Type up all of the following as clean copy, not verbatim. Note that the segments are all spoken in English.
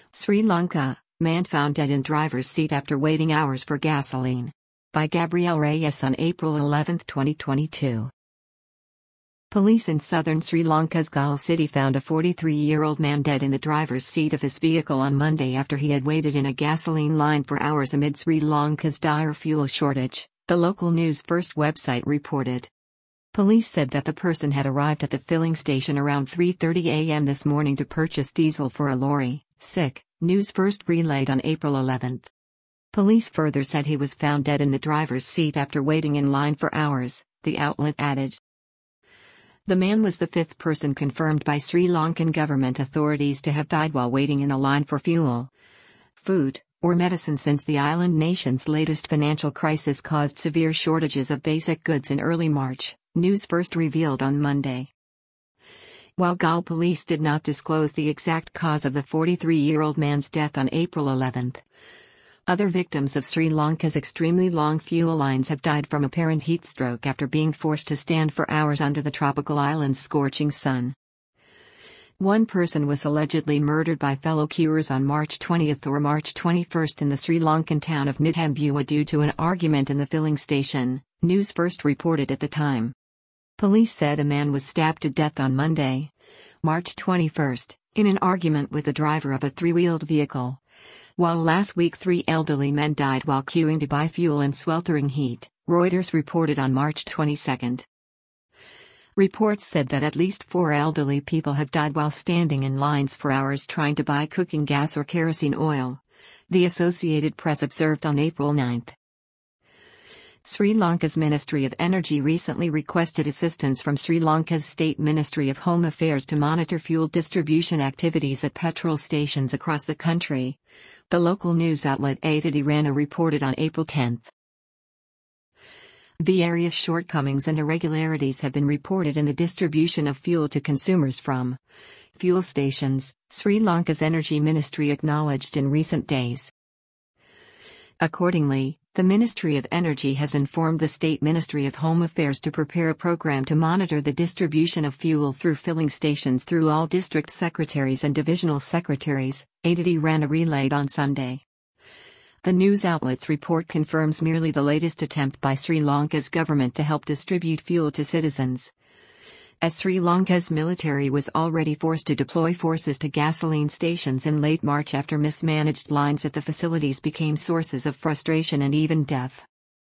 Sri Lanka, man found dead in driver's seat after waiting hours for gasoline. By Gabrielle Reyes on April 11, 2022. Police in southern Sri Lanka's Galle city found a 43-year-old man dead in the driver's seat of his vehicle on Monday after he had waited in a gasoline line for hours amid Sri Lanka's dire fuel shortage, the local News First website reported. Police said that the person had arrived at the filling station around 3:30 a.m. this morning to purchase diesel for a lorry, News First relayed on April 11. Police further said he was found dead in the driver's seat after waiting in line for hours, the outlet added. The man was the fifth person confirmed by Sri Lankan government authorities to have died while waiting in a line for fuel, food, or medicine since the island nation's latest financial crisis caused severe shortages of basic goods in early March, News First revealed on Monday. While Galle police did not disclose the exact cause of the 43-year-old man's death on April 11, other victims of Sri Lanka's extremely long fuel lines have died from apparent heat stroke after being forced to stand for hours under the tropical island's scorching sun. One person was allegedly murdered by fellow queuers on March 20 or March 21 in the Sri Lankan town of Nitambua due to an argument in the filling station, News First reported at the time. Police said a man was stabbed to death on Monday, March 21, in an argument with the driver of a three-wheeled vehicle, while last week 3 elderly men died while queuing to buy fuel in sweltering heat, Reuters reported on March 22. Reports said that at least 4 elderly people have died while standing in lines for hours trying to buy cooking gas or kerosene oil, the Associated Press observed on April 9. Sri Lanka's Ministry of Energy recently requested assistance from Sri Lanka's State Ministry of Home Affairs to monitor fuel distribution activities at petrol stations across the country, the local news outlet Aditya reported on April 10. Various shortcomings and irregularities have been reported in the distribution of fuel to consumers from fuel stations, Sri Lanka's Energy Ministry acknowledged in recent days. Accordingly, the Ministry of Energy has informed the State Ministry of Home Affairs to prepare a program to monitor the distribution of fuel through filling stations through all district secretaries and divisional secretaries, Aditya relayed on Sunday. The news outlet's report confirms merely the latest attempt by Sri Lanka's government to help distribute fuel to citizens, as Sri Lanka's military was already forced to deploy forces to gasoline stations in late March after mismanaged lines at the facilities became sources of frustration and even death.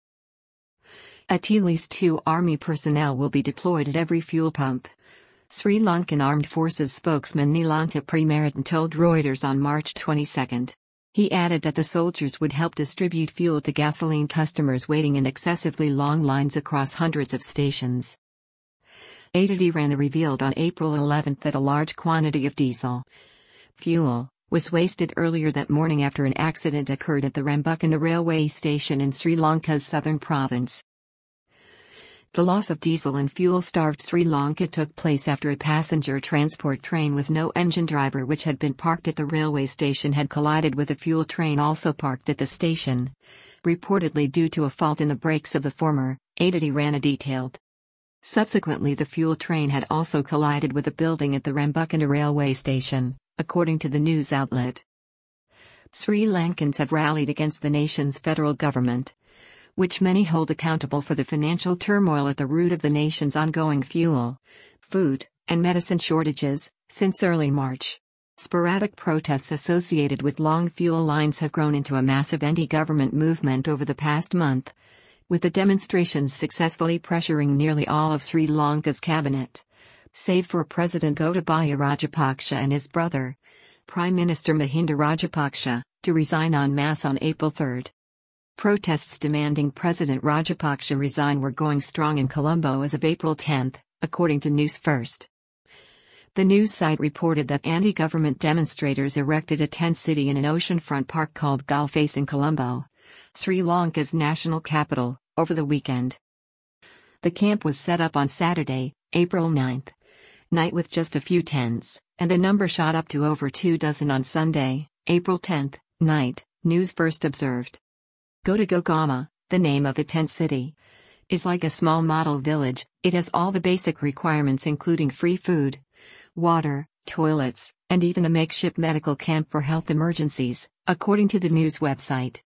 At least 2 army personnel will be deployed at every fuel pump, Sri Lankan Armed Forces spokesman Nilanta Primaratne told Reuters on March 22. He added that the soldiers would help distribute fuel to gasoline customers waiting in excessively long lines across hundreds of stations. Aditya revealed on April 11 that a large quantity of diesel fuel was wasted earlier that morning after an accident occurred at the Rambukana railway station in Sri Lanka's southern province. The loss of diesel in fuel-starved Sri Lanka took place after a passenger transport train with no engine driver which had been parked at the railway station had collided with a fuel train also parked at the station, reportedly due to a fault in the brakes of the former, Aditya detailed. Subsequently, the fuel train had also collided with a building at the Rambukana railway station, according to the news outlet. Sri Lankans have rallied against the nation's federal government, which many hold accountable for the financial turmoil at the root of the nation's ongoing fuel, food, and medicine shortages, since early March. Sporadic protests associated with long fuel lines have grown into a massive anti-government movement over the past month, with the demonstrations successfully pressuring nearly all of Sri Lanka's cabinet, save for President Gotabaya Rajapaksa and his brother, Prime Minister Mahinda Rajapaksa, to resign en masse on April 3. Protests demanding President Rajapaksa resign were going strong in Colombo as of April 10, according to News First. The news site reported that anti-government demonstrators erected a tent city in an oceanfront park called Galle Face in Colombo, Sri Lanka's national capital, over the weekend. The camp was set up on Saturday, April 9, night with just a few tents, and the number shot up to over 24 on Sunday, April 10, night, News First observed. Gotagama, the name of the tent city, is like a small model village. It has all the basic requirements including free food, water, toilets, and even a makeshift medical camp for health emergencies, according to the news website.